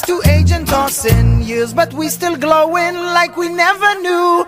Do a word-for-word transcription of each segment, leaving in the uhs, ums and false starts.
Bodies too aged and tossing years, but we still glowing like we never knew.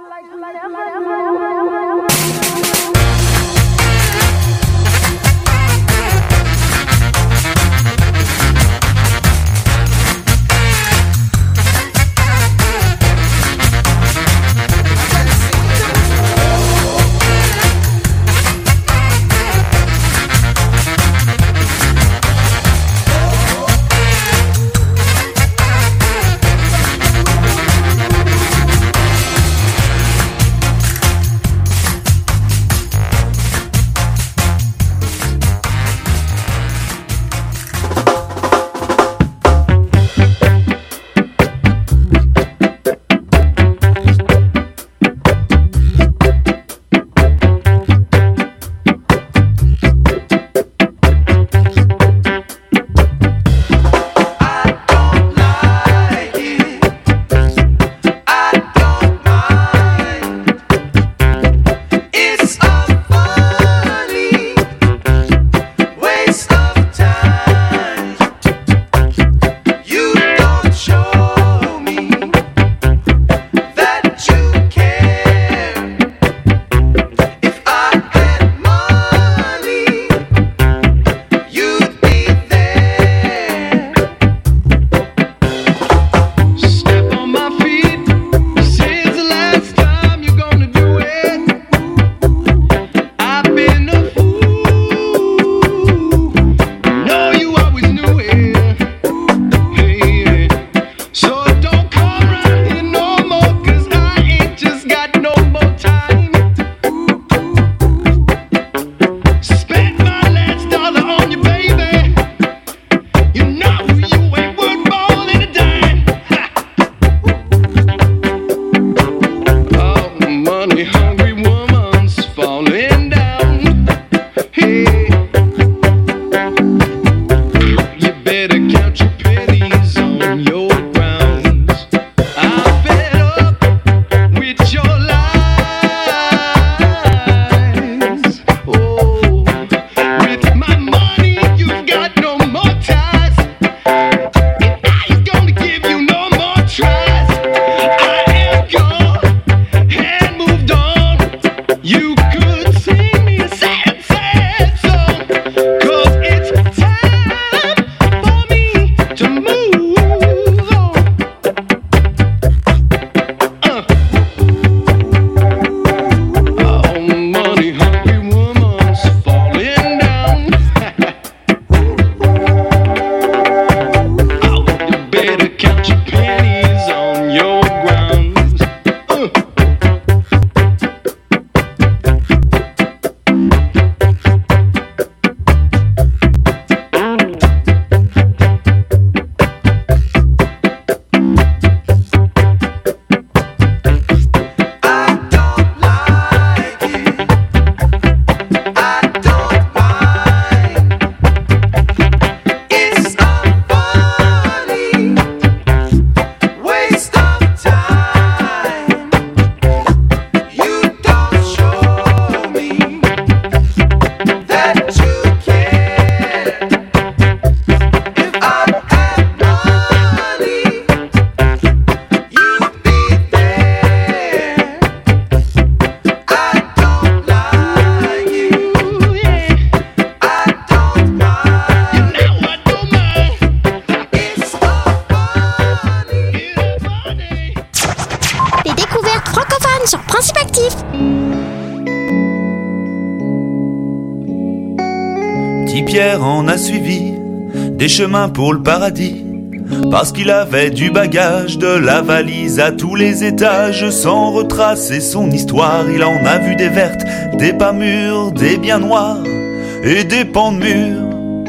Petit Pierre en a suivi des chemins pour le paradis, parce qu'il avait du bagage, de la valise à tous les étages. Sans retracer son histoire, il en a vu des vertes, des pas mûres, des bien noirs et des pans de murs.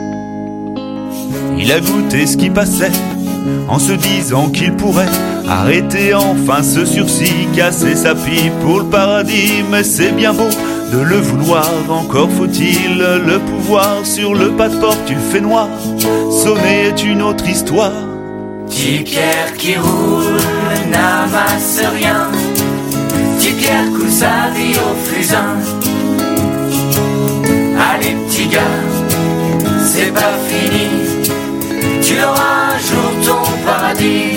Il a goûté ce qui passait en se disant qu'il pourrait arrêter enfin ce sursis, casser sa pipe pour le paradis. Mais c'est bien beau de le vouloir, encore faut-il le pouvoir. Sur le pas de porte tu le fais noir, sonner est une autre histoire. Petit Pierre qui roule n'amasse rien, Petit Pierre coule sa vie au fusain. Allez petit gars, c'est pas fini, tu auras un jour ton paradis.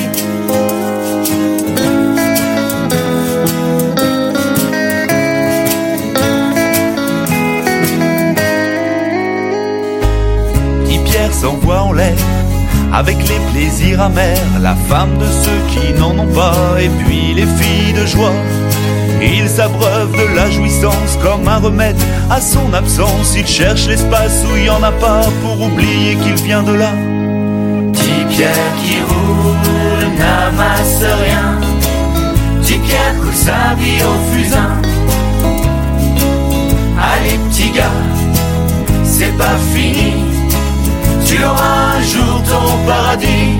Petit Pierre s'envoie en l'air avec les plaisirs amers, la femme de ceux qui n'en ont pas, et puis les filles de joie. Il s'abreuve de la jouissance comme un remède à son absence. Il cherche l'espace où il n'y en a pas pour oublier qu'il vient de là. Petit Pierre qui roule n'amasse rien. Petit Pierre coule sa vie au fusain. Allez petit gars, c'est pas fini. Tu auras un jour ton paradis.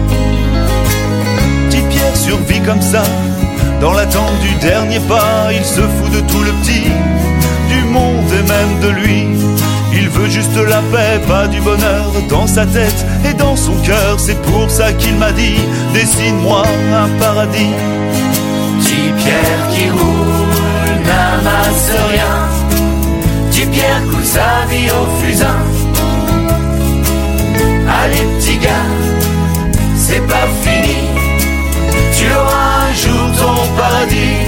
Petit Pierre survit comme ça, dans l'attente du dernier pas. Il se fout de tout le petit, du monde et même de lui. Il veut juste la paix, pas du bonheur, dans sa tête et dans son cœur. C'est pour ça qu'il m'a dit, dessine-moi un paradis. Petit Pierre qui roule n'amasse rien. Petit Pierre coule sa vie au fusain. Allez petit gars, c'est pas fini. Tu auras un jour ton paradis.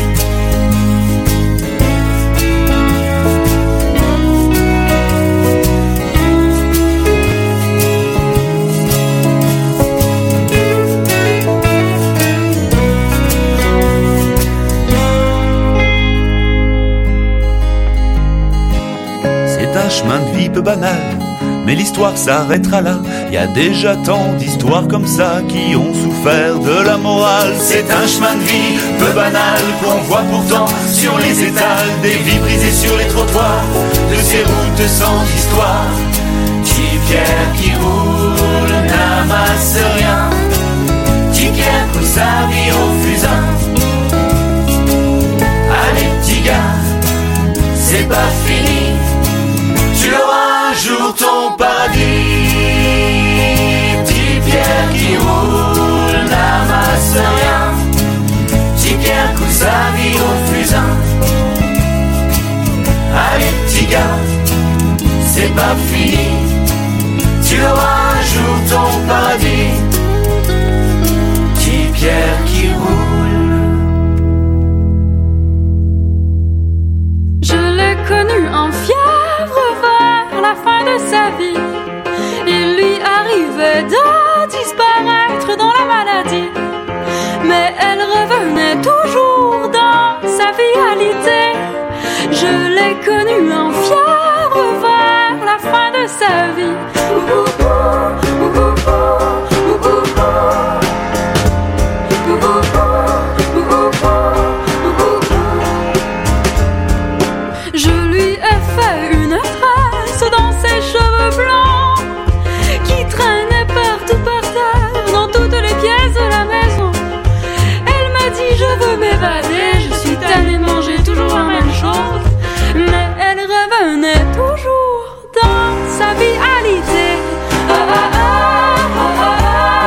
C'est un chemin de vie peu banal, mais l'histoire s'arrêtera là. Y a déjà tant d'histoires comme ça qui ont souffert de la morale. C'est un chemin de vie peu banal qu'on voit pourtant sur les étals, des vies brisées sur les trottoirs, de ces routes sans histoire. Petit Pierre qui roule n'amasse rien. Petit Pierre coule sa vie au fusain. Allez petit gars, c'est pas fini. Tu auras un jour ton paradis. Petit Pierre qui roule n'amasse rien. Petit Pierre coule sa vie au fusain. Allez petit gars, c'est pas fini. Tu auras un jour ton paradis. Petit Pierre qui roule. Je l'ai connu en fièvre vers la fin de sa vie. Il lui arrivait de disparaître dans la maladie, mais elle revenait toujours dans sa vitalité. Je l'ai connue en fièvre vers la fin de sa vie. Je lui ai fait une tresse dans ses cheveux blancs qui traînaient partout par terre, dans toutes les pièces de la maison. Elle m'a dit je veux m'évader, je suis tannée de manger toujours la même chose. Mais elle revenait toujours dans sa vitalité. Ah, ah, ah, ah, ah, ah,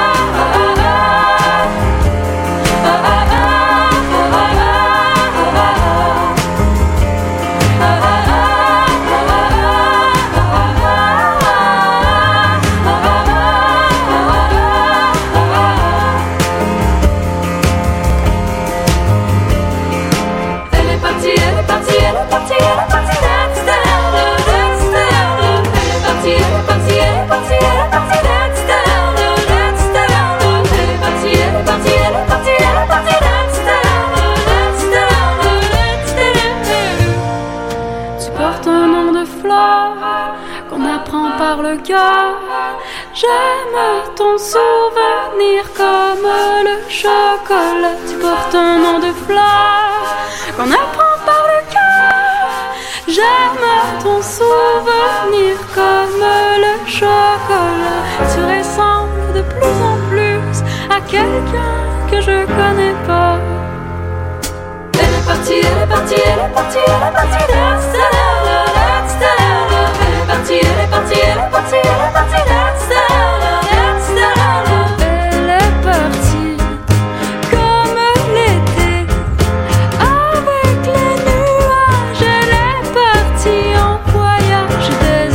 le cœur. J'aime ton souvenir comme le chocolat. Tu portes un nom de fleur qu'on apprend par le cœur. J'aime ton souvenir comme le chocolat. Tu ressembles de plus en plus à quelqu'un que je connais pas. Elle est partie, elle est partie, elle est partie, elle est partie. Let's let's Elle est partie, elle est partie, elle est partie, elle est partie. Let's let's Elle est partie comme l'été avec les nuages. Elle est partie en voyage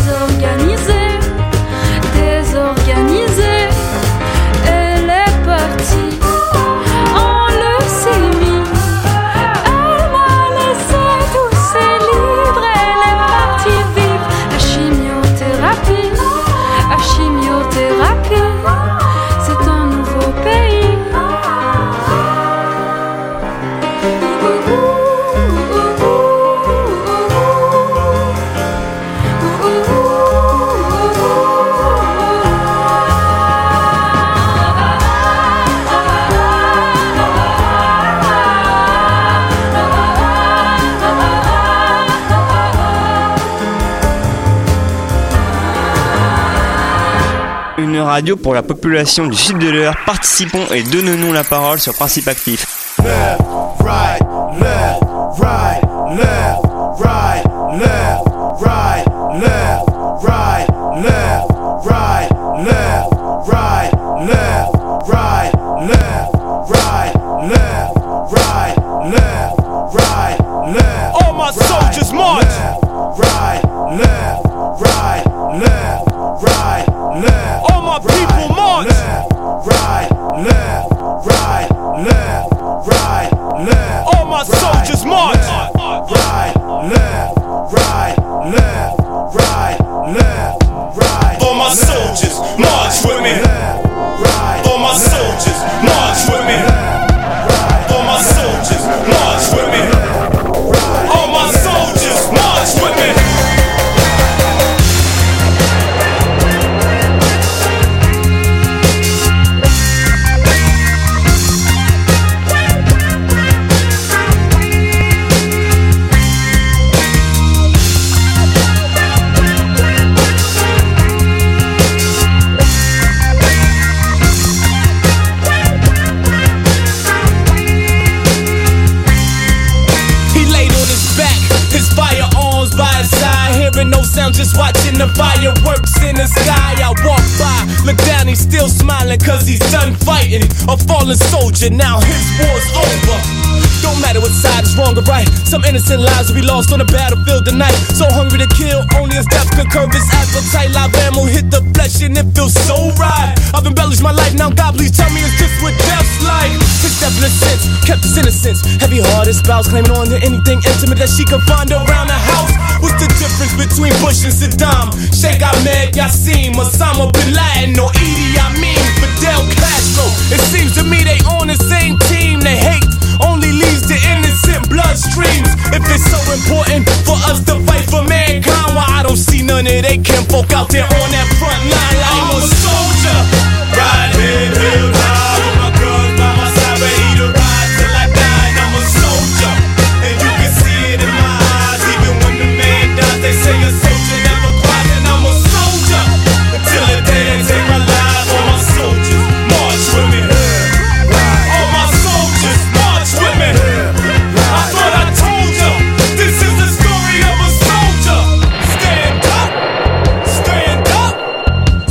désorganisé, désorganisé. Elle est partie. Une radio pour la population du sud de l'Eure. Participons et donnons-nous la parole sur Principe Actif. Left, right, left, right, left, right, left, right, left, right, left, right, left, right, left, right, left, right, left, right, left, right, left. All my soldiers march. Right, left, right, left, right, left. All my people march. Right, left, right, left, right, left. All my soldiers march. Right, left, right, left, right, left, right. All my soldiers march with me. All my soldiers march with me. All my soldiers march with me. All my soldiers march with me. No sound, just watching the fireworks in the sky. I walk by, look down, he's still smiling, cause he's done fighting. A fallen soldier, now his war's over. Don't matter what side is wrong or right, some innocent lives will be lost on the battlefield tonight. So hungry to kill, only his death could curb his appetite. Live ammo hit the flesh and it feels so right. I've embellished my life, now God please tell me is this what death's like? His death in a sense, kept his innocence. Heavy-hearted spouse claiming on to anything intimate that she could find around the house. What's the difference between Bush and Saddam? Sheikh Ahmed Yassim, Osama Bin Laden, or Idi Amin, Fidel Castro? It seems to me they on the same team. They hate only leads to innocent bloodstreams. If it's so important for us to fight for mankind, why I don't see none of they kinfolk out there on that front line like I'm a soldier. Ride head held high with my guns by my side, ready to ride till I die. And I'm a soldier, and you can see it in my eyes. Even when the man dies, they say a soldier never cries. And I'm a soldier until the day they take my life. All my soldiers march with me. All my soldiers march with me. I thought I told you, this is the story of a soldier. Stand up, stand up,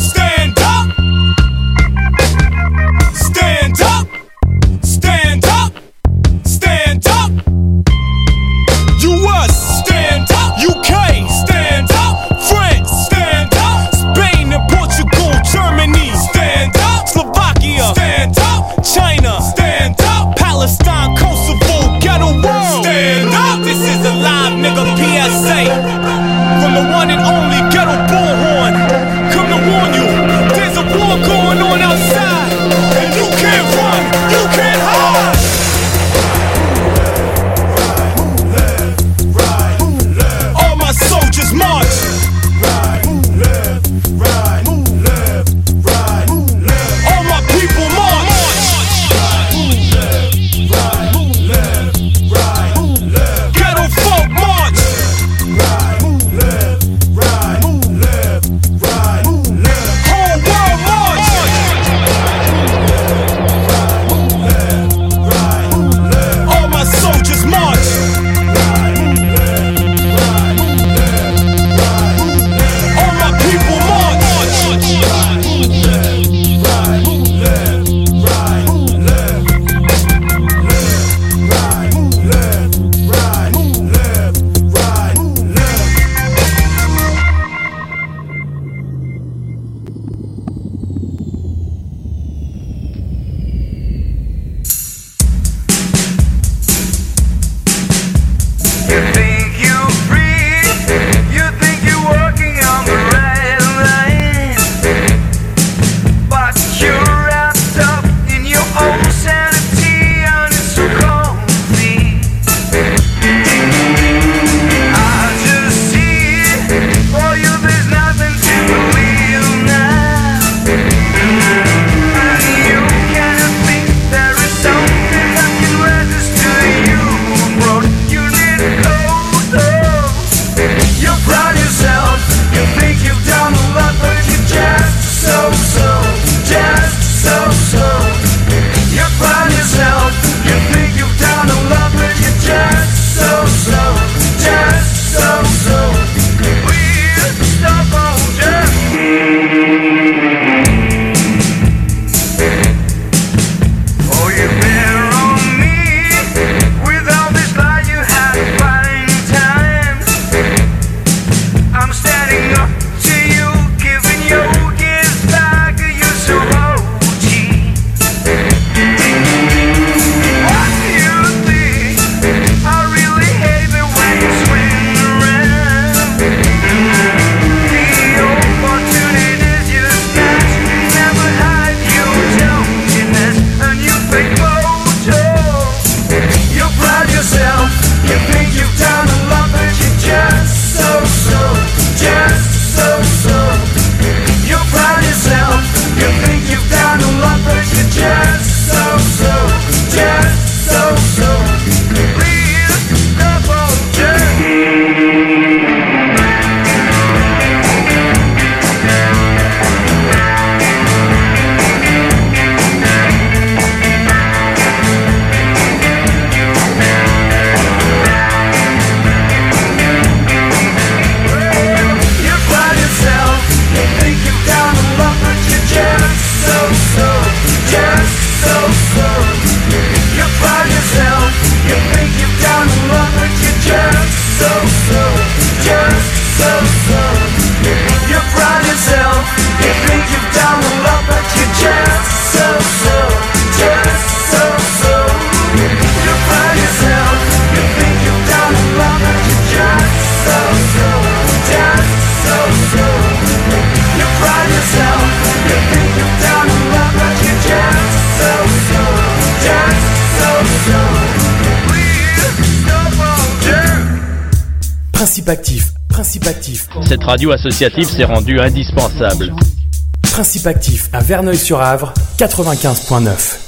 Principe actif, Principe actif. Cette radio associative s'est rendue indispensable. Principe actif à Verneuil-sur-Avre, quatre-vingt-quinze virgule neuf.